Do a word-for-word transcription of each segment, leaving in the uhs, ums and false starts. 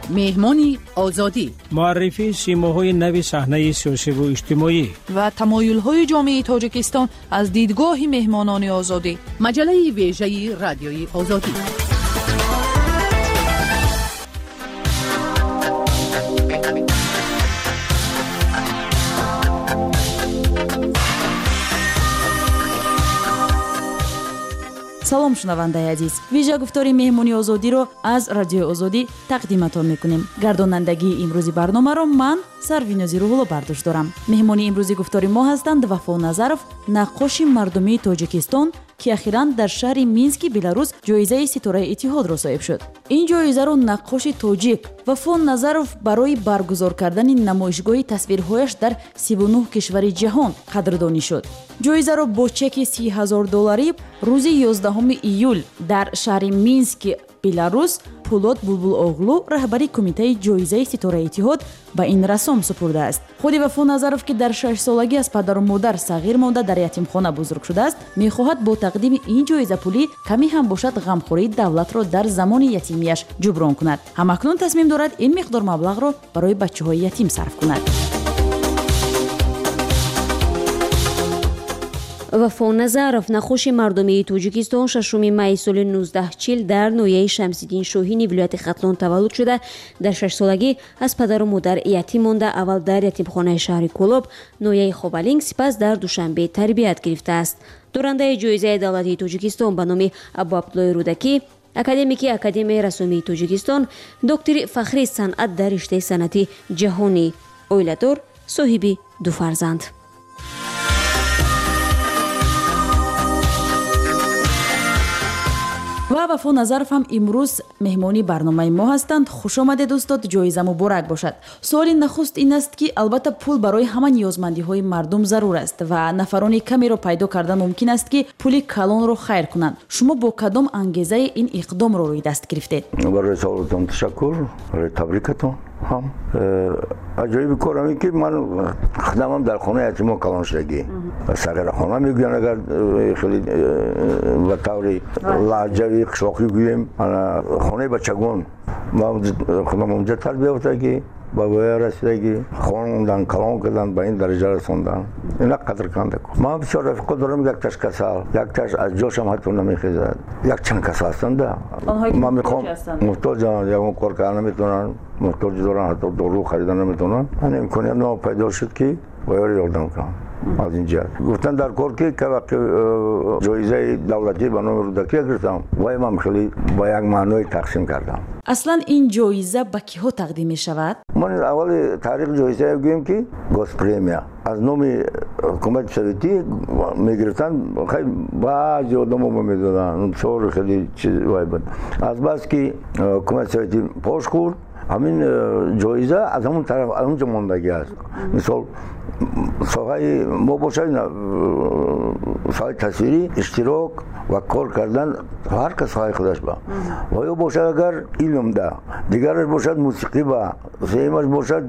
مهمانی آزادی، معرفی سیماهای نو صحنه سیاسی و اجتماعی و تمایل‌های جامعه تاجیکستان از دیدگاه مهمانان آزادی. مجله ویژه رادیوی آزادی. салом шунавандаи азиз, вижа гуфтори меҳмони озодиро аз радиои озодӣ тақдиматон мекунем. гардонандагии имрӯзи барномаро ман Сарвинози Рӯҳулло бардошт дорам. меҳмони имрӯзи гуфтори мо ҳастанд Вафо Назаров, наққоши мардумии Тоҷикистон, ки ахиран дар шаҳри Мински, Беларус ҷоизаи Ситораи Иттиҳодро соҳиб шуд. ин ҷоизаро наққоши тоҷик Вафо Назаров барои баргузор кардани намоишгоҳи тасвирҳояш дар сиву нӯҳ кишвари ҷаҳон қадрдонӣ шуд. ҷоизаро бо чеки си ҳазор долларӣ рӯзи ёздаҳуми июл дар шаҳри Мински, Беларус, Пулот Булбулоғлу, раҳбари кумитаи ҷоизаи Ситораи Иттиҳод, ба ин расом супурдааст. худи Вафо Назаров, ки дар шашсолагӣ аз падару модар сағир монда дар ятимхона бузург шудааст, мехоҳад бо тақдими ин ҷоиза пулӣ каме ҳам бошад ғамхории давлатро дар замони ятимияш ҷуброн кунад. ҳамакнун тасмим дорад ин миқдор маблағро барои бачаҳои ятим сарф кунад. Вафо Назаров, наққоши мардумии Тоҷикистон, шашуми майи соли нуздаҳ чил дар ноҳияи Шамсиддин Шоҳини вилояти Хатлон таваллуд шуда, дар шашсолагӣ аз падару модар ятим монда, аввал дар ятимхонаи шаҳри Колоб, ноҳияи Хобалинг, сипас дар Душанбе тарбият гирифтааст. Дорандаи ҷоизаи давлатии Тоҷикистон ба номи Абу Абдуллои Рӯдакӣ, академики Академияи расомии Тоҷикистон, доктори фахрии санъат дар риштаи санъати ҷаҳонӣ, оиладор, соҳиби ду фарзанд. ва Вафо Назаров ҳам имрӯз меҳмони барномаи мо ҳастанд. хушомадед устод, ҷоиза муборак бошад. суоли нахуст ин аст, ки албатта пул барои ҳама ниёзмандиҳои мардум зарур аст ва нафарони камеро пайдо кардан мумкин аст, ки пули калонро хайр кунанд. шумо бо кадом ангезаи ин иқдомро рӯи даст гирифтед? барои саволатон ташаккур, барои табрикатон ҳам. аҷоиби корам ин ки ман хидамам дар хонаи ятимон калоншудагӣ сағирахона мегӯянд, агар хеле ба таври лаҳҷави қишлоқӣ гӯем, хонаи бачагон худам онҷа тарбия ёфтагӣ, ба воя расидагӣ, хондан, калон кардан, ба ин дараҷа расондан. ина қадр канда кун. Ман бисёр рафиқо дорам, якташ касал, якташ аз ҷошам ҳатто намехезад. Якчанд касал ҳастанда. Ман мехоҳам муҳтоҷанд, ягон кор кардан наметавонанд, муҳтоҷ доранд, ҳатто дору харидан наметавонанд. Ман имконият ном пайдо шуд, ки вояро ёрдам кунам. аз ин ҷиҳат гуфтан дар кор ки ка вақти ҷоизаи давлатӣ ба номи Рӯдакӣ гирифтам, вайам хеле ба як маъное тақсим кардам. аслан ин ҷоиза ба киҳо тақдим мешавад? ман аввали таърихи ҷоизаи гӯем ки госпремия аз номи ҳукумати советӣ мегирифтанд. хай баъзи одамо медоданд сор хеле чиз вай буд. азбас ки ҳукумати советӣ пош хӯрд, ҳамин ҷоиза аз ҳамон тараф аз онҷо мондагӣ аст. мисол соҳаи мо бошад соҳаи тасвирӣ иштирок ва кор кардан ҳар кас соҳаи худаш ба ва ё бошад агар илмда, дигараш бошад мусиқӣ ба, сеюмаш бошад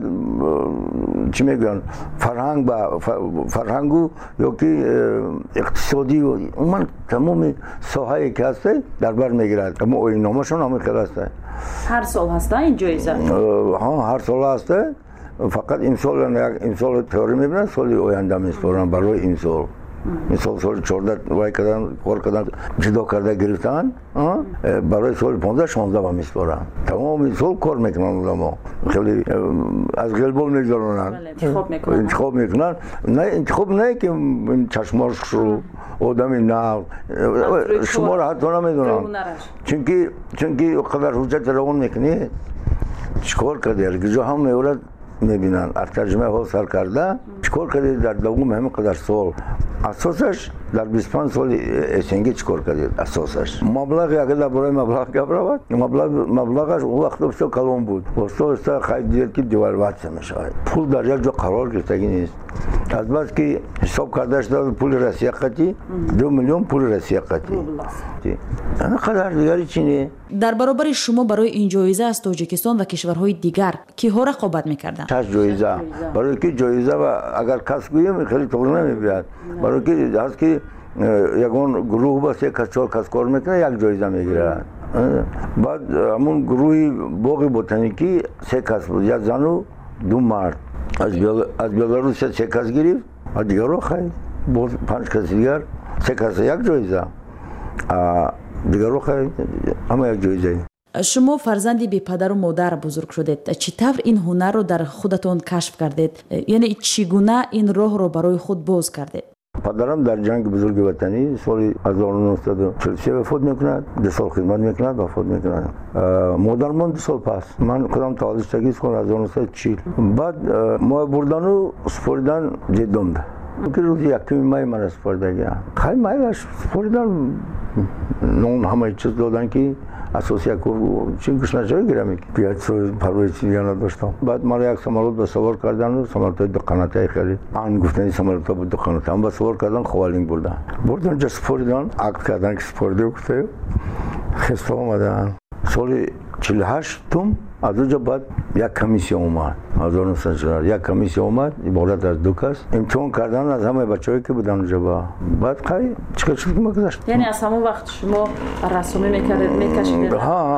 чӣ мегӯянд фарҳанг ба фарҳангу ё ки иқтисодӣ, умуман тамоми соҳае ки ҳаста дар бар мегирад. мо оинномашон ҳам хел аста. ҳар сол ҳаста ин ҷоиза? ҳа ҳар сол ҳаста. фақат имсол як имсол теорӣ мебинанд, соли оянда меспоранд барои имсол. мисол соли чорда вай кардан кор кардан ҷудо карда гирифтан, барои соли понздаҳ шонздаҳ ба меспоранд. тамоми сол кор мекунанд одамо. хеле аз ғелбол мегзаронанд, интихоб мекунанд. не интихоб не ки чашмошру одами нав шуморо ҳатто намедонанд. чунки чунки қадар ҳуҷҷати равон мекунӣ, чикор кардӣ, алгиҷо ҳам меорад мебинанд. аз тарҷумаи ҳол сар карда чикор кардед дар давоми ҳамин қадар сол. асосаш дар бисту панҷ соли эсенги чикор кардед. асосаш маблағи, агар дар бораи маблағ гап равад, маблағаш он вақто бисёр калон буд. оста оста хай дидед ки девалватсия мешавад. пул дар як ҷо қарор гирифтагӣ нест. азбас ки ҳисоб карда шуда пули Россия қатӣ ду миллион пули Россия қатӣ. ана қадар дигари чӣ не. дар баробари шумо барои ин ҷоиза аз Тоҷикистон ва кишварҳои дигар киҳо рақобат мекарданд? шаш ҷоиза. барои ки ҷоиза ва агар кас гӯем хеле тоғри намебияд. барои ки ҳаст ки ягон гурӯҳ ба се кас чор кас кор мекунад, як ҷоиза мегирад. بعد همون گروه باغ بوتانیکی سه کس بود، یک زن و دو مرد. از بیل... از بلاروس سه کس گرفت و دیگر رو خرید. باز پنج کس دیگر، سه کس یک جایزه. دیگر رو خرید، همه یک جایزه. شما فرزندی بی پدر و مادر بزرگ شدید. چطور این هنر رو در خودتون کشف کردید؟ یعنی چگونه این راه رو برای خود باز کردید؟ پدرم در جنگ بزرگ وطنی سال هزار و نهصد و چهل و سه وفات میکند، دو سال خدمت میکند وفات میکند. مادرم دو سال پس من خودم تازگی سال هزار و نهصد و چهل. بعد ما بردن و سپردن جدم ده. که روزی یکمی مای من سپردگی. خیلی مایش سپردن نون همه چیز دادن که اساسی کو چین کشنجای گیرم بیاد سو پروی چیزی نداشتم. بعد ما یک سمارت به سوار کردن و سمارت دو قناتی خیلی آن گفتنی سمارت بود دو قناتی هم به سوار کردن خوالینگ بردن بردن جا سپردن عقد کردن که سپرده گفته خسته آمدن. سال چهل و هشت توم از اونجا بعد یک کمیسی اومد هزار و نهصد و چهل یک کمیسی اومد عبارت از دو کس امتحان کردن از همه بچه‌ای که بودن اونجا. با بعد خیلی چیکار چیکار می‌گذاشت. یعنی از همون وقت شما رسومی می‌کردید می‌کشیدید؟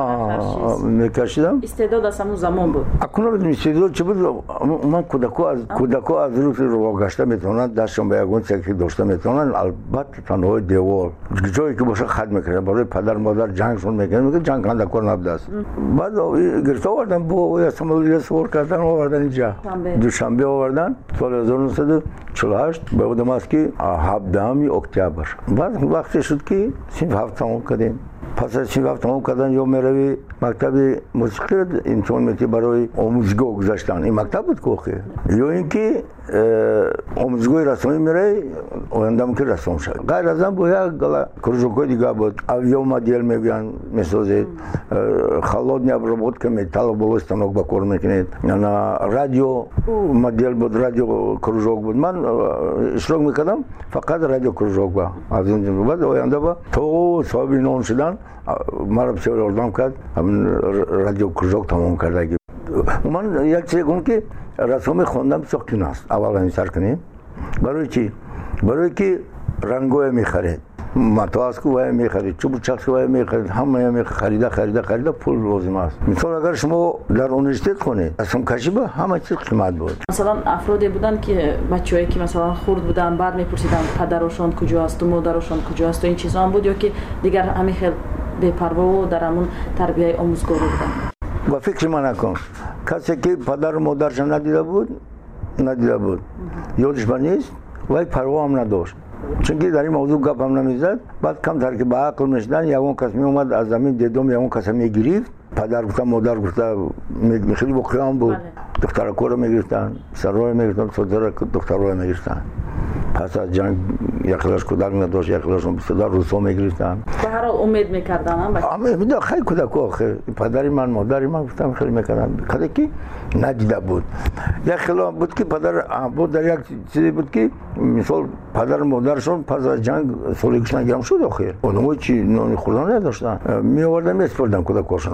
ها می‌کشیدم. استعداد از همون زمان بود. اکنون بدون استعداد چه بود؟ من کودکو از کودکو از روز رو گشته میتونن دستشون به یگون چکی داشته میتونن. البته تنها دیوار جایی که باشه خدمت می‌کنه برای پدر مادر جنگشون می‌کنه میگه جنگ کننده کار نبوده است. بعد گرفته آوردن با اسماعیل سوار کردن آوردن اینجا دوشنبه آوردن سال هزار و نهصد و چهل و هشت به بودم است که هفدهم اکتبر. بعد وقتی شد که صنف هفت تمام کردیم. پس از صنف هفت تمام کردن یا میروی مکتب موسیقی امتحان میتی برای آموزگاه گذاشتن. این مکتب بود کوخه یا اینکه آموزگاه رسمی میره آیندم که رسم شد. غیر از آن با یک کروژوکای دیگه بود. اویا مدل میگن میسازید خالد نیابر بود که متال بالا استانوک با کار میکنید. یعنی رادیو مدل بود، رادیو کروژوک بود. من اشتراک میکردم فقط رادیو کروژوک با از اون بعد آینده با تو صاحب نون شدن مرا بسیار اردام کرد همین رادیو کروژوک تمام کرده. من یک چیز گفتم که رسوم خواندن بسیار کن است. اول این سر کنیم برای چی؟ برای که رنگوی میخرید متواس کو وای میخرید چوب چاک وای میخرید همه میخرید خرید خرید پول لازم است. مثلا اگر شما در اونیورسیته کنید رسم کشی با همه چیز قیمت بود. مثلا افرادی بودن که بچه‌ای که مثلا خرد بودن بعد میپرسیدن پدرشون کجاست و مادرشون کجاست و این چیزا هم بود یا که دیگر همین خیلی بی‌پروا و در همون تربیت آموزگاری بودن. با فکر من نکن کسی که پدر و مادرش ندیده بود ندیده بود یادش نیست ولی پروا هم نداشت. چون که در این موضوع گپ هم نمیزد. بعد کم تر که به عقل میشدن یگون کس می اومد از زمین دیدم یگون کس میگرفت پدر گفت مادر گفت خیلی با قیام بود. دخترکو رو میگرفتن سرای میگرفتن صدر دخترای میگرفتن. پس از جنگ یکلاش کودک نداشت یکلاشون بسیار روسو میگرفتن. به هر حال امید میکردن هم بچه. امید خیلی کودکو آخه پدری من مادری من گفتم خیلی میکردن کدی که ندیده بود. یک خلاف بود که پدر بود در یک چیزی بود که مثال پدر مادرشون پس از جنگ سالگیش نگیرم شد آخه اونها چی نون خوردن نداشتن می آوردن میسپردن کودکاشون.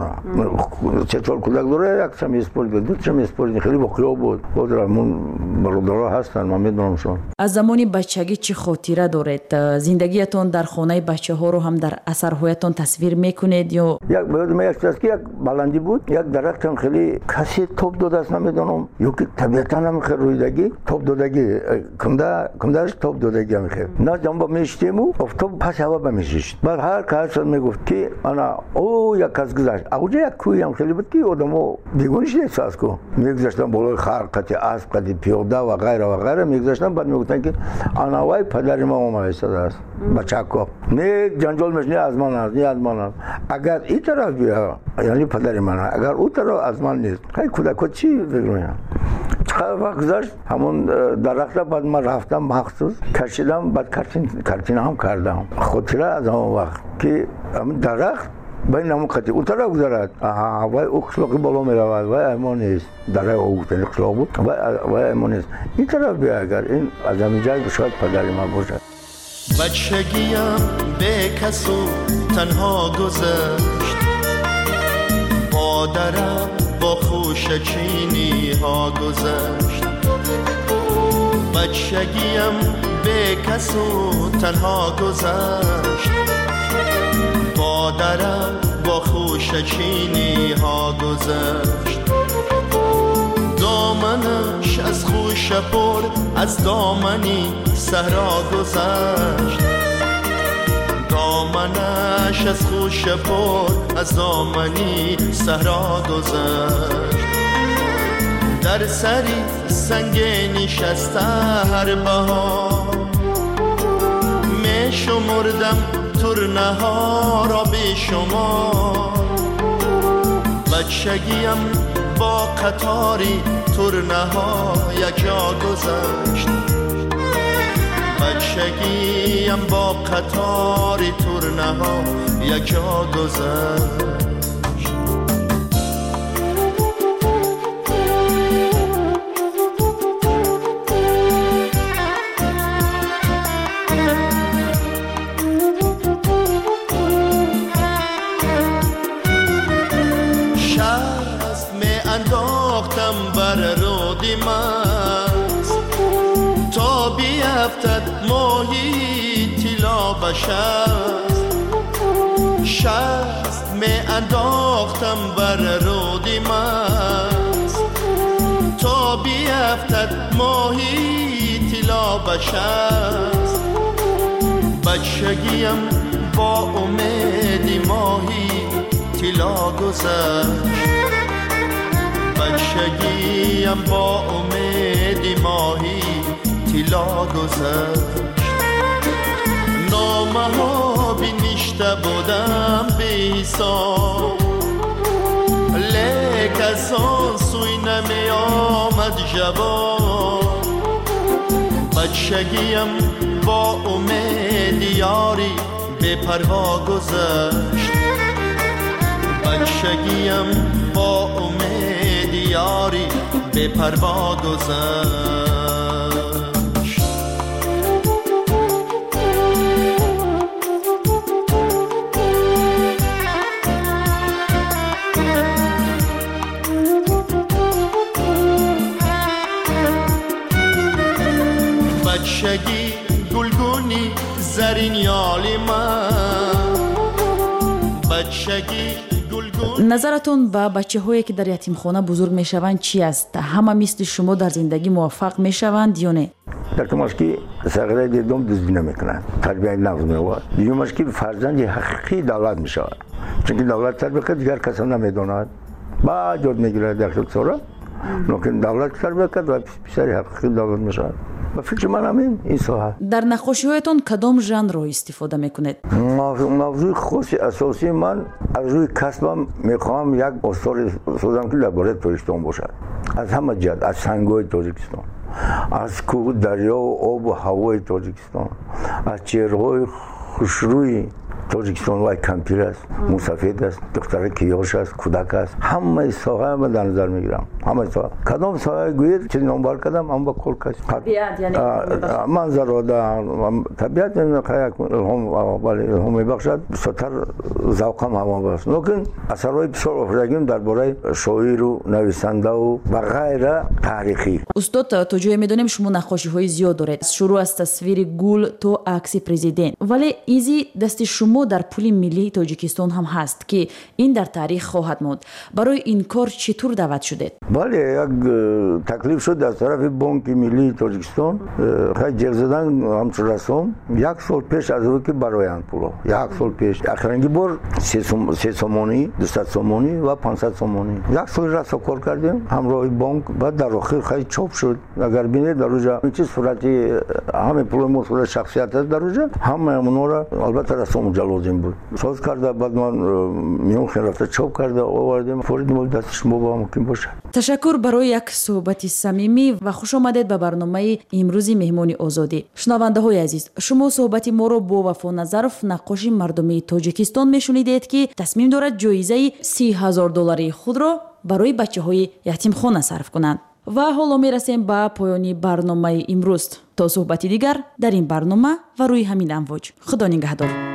چطور کودک داره یک چم اسپورت دو چم اسپورت خیلی بخیا بود. خودمون برادرها هستن من میدونمشون. از زمانی بچگی چه خاطره دارید؟ زندگیتون در خانه بچه‌ها رو هم در اثرهایتون تصویر میکنید یا یک بعد یک چیزی یک بلندی بود یک درخت خیلی کسی توپ داده است نمیدونم یا که طبیعتا هم خیلی رویدگی توپ دادگی کنده کندهش توپ دادگی هم خیلی نه جنبا میشتیم و افتاد پس هوا بمیشید. بعد هر کس میگفت که انا او یک کس گذشت اونجا یک کوی هم خیلی بود که آدمو بیگونش احساس کو میگذاشتن بالای خرقت اسب قد پیاده و غیره و غیره میگذاشتن. بعد میگفتن که انا وای پدر ما اومده است بچه‌کو نه جنجال میشنه از من از نه از من اگر این طرف بیا یعنی پدر من اگر اون طرف از من نیست خیلی کودکو چی بگم چقدر وقت گذشت همون درخت بعد من رفتم مخصوص کشیدم بعد کارتین کارتین هم کردم خاطره از اون وقت که همون درخت بین همون قطعی اون طرف گذرد آها وای اخلاقی بالا می رود وای امان نیست در او تن اخلاق بود وای وای امان نیست این طرف بیا اگر این از همین جای شاید پدر ما باشد. بچگیم به کسو تنها گذشت مادرم با خوشچینی ها گذشت. بچگیم به کسو تنها گذشت مادرم با خوشه چینی ها گذشت. دامنش از خوشه پر از دامنی صحرا گذشت. دامنش از خوشه پر از دامنی صحرا گذشت. در سری سنگ نشسته هر بهار می شمردم ترنه ها را به شما. بچگیم با قطاری ترنه ها یک جا گذشت. بچگیم با قطاری ترنه ها یک جا گذشت. انداختم بر رودی مست تا بیفتد ماهی طلا به شست. شست می انداختم بر رودی مست تا بیفتد ماهی طلا به شست. بچگیم با امید ماهی طلا گذشت. بچگیم با امید ماهی طلا گذشت. نامه ها بنشته بودم به حساب لیک از آن سوی نمی آمد جواب. بچگیم با امید یاری به پروا گذشت. بچگیم با امید یاری به پروا گذشت. بچگی گلگونی زرین یالی من. بچگی назаратон ба бачаҳое ки дар ятимхона бузург мешаванд чи аст? ҳама мисли шумо дар зиндагӣ муваффақ мешаванд ё не? یکمش که صغیره دیدم دزدی نمیکنن، تربیت نفس می‌آورد. دومش که فرزندی حقیقی دولت میشود، چون که دولت تربیت کرد دیگر کسی نمیداند. بعد یاد میگیرد در خود سورا، لیکن دولت تربیت کرد و پسری حقیقی دولت میشود. با فکر من همین این ساحه. در نقاشی‌هایتان کدام ژانر را استفاده میکنید؟ موضوع خاص اساسی من از روی کسبم میخوام یک آثار سازم که درباره تاجیکستان باشد. از همه جهت، از سنگ‌های تاجیکستان، از کوه دریا و آب و هوای تاجیکستان، از چهره‌های خوشروی تاجیکستان و کمپیر است، موسفید است، دختر کیاش است، کودک است. همه ساحه من در نظر میگیرم. همه ساحه. کدام ساحه گوید چه نامبر کردم هم با کل کس. طبیعت یعنی منظر در طبیعت یک الهام ولی الهام میبخشد. بسیار ذوقم هم است. لیکن اثرهای بسیار افزایشیم درباره شاعر و نویسنده و غیره تاریخی. استاد تا جایی میدونیم شما نقاشی‌های زیاد دارید. شروع از تصویر گل تا عکس پرزیدنت. ولی ایزی دست شما در پول ملی تاجیکستان هم هست که این در تاریخ خواهد ماند. برای این کار چطور دعوت شدید؟ بله، یک تکلیف شد از طرف بانک ملی تاجیکستان. خیلی جیغ زدن همچون رسم یک سال پیش از او که براین پولا یک سال پیش اخرینگی بار سه سومانی، دویست سومانی و پانصد سومانی یک سال رسم کار کردیم همراه بانک. بعد در آخر خیلی چاپ شد. اگر بینید در اونجا این چیز صورتی همه پول مسئول شخصیت است. در اونجا همه اونا را البته رسم اونجا لازم بود ساز کرده. بعد من میون خیلی رفته چاپ کرده آوردیم. فورید مول دست شما با ممکن باشه. تشکر برای یک صحبت صمیمی و خوش آمدید به برنامه امروزی مهمانی آزادی. شنونده های عزیز، شما صحبت ما رو با وفا نظرف نقاش مردمی تاجیکستان میشنیدید که تصمیم دارد جایزه سی هزار دلاری خود را برای بچه های یتیمخانه صرف کنند. و حالا میرسیم به پایانی برنامه امروز. تا صحبتی دیگر در این برنامه و روی همین امواج. خدا نگهدار.